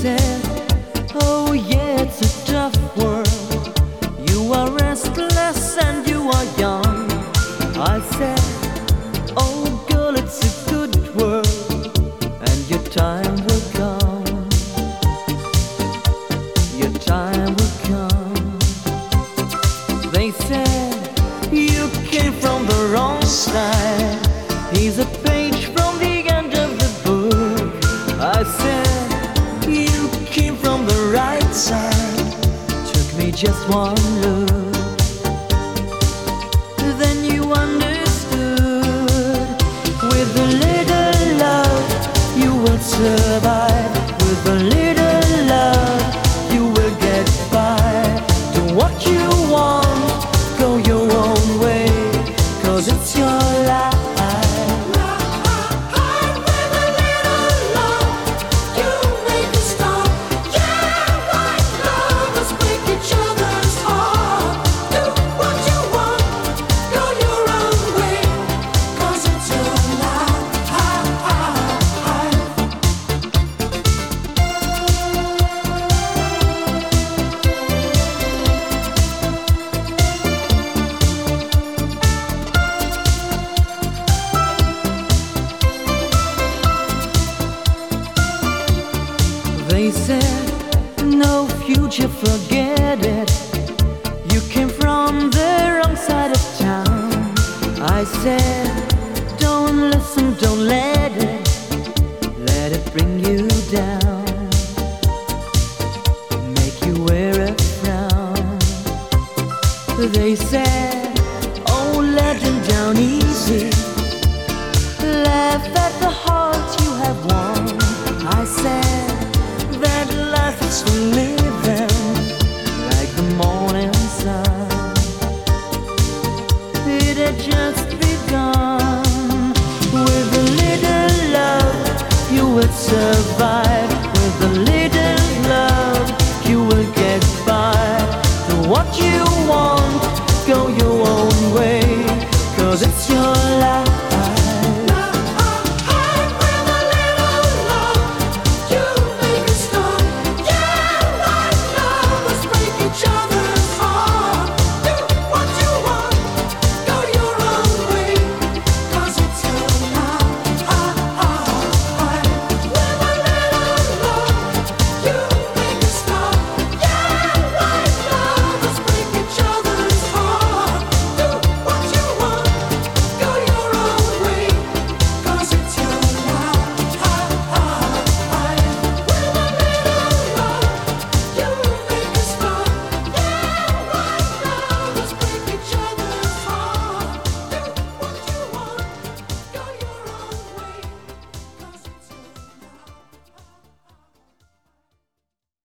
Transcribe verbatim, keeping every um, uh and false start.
said, oh yeah, it's a tough world. You are restless and you are young. I said, oh girl, it's a good world, and your time will come. Your time will come. They said, you came from the wrong side. Here's a page from the end of the book. I said, you came from the right side. Took me just one look. Then you understood. With a little love, you will survive. With a little love, you will get by. Do what you want, go your own way, 'cause it's your life. They said, no future, forget it. You came from the wrong side of town. I said, don't listen, don't let it, let it bring you down, make you wear a frown. They said, oh, let them down easy, laugh at the heart you have won. I said, that life is for living, like the morning sun. It had just begun. With a little love, you would survive.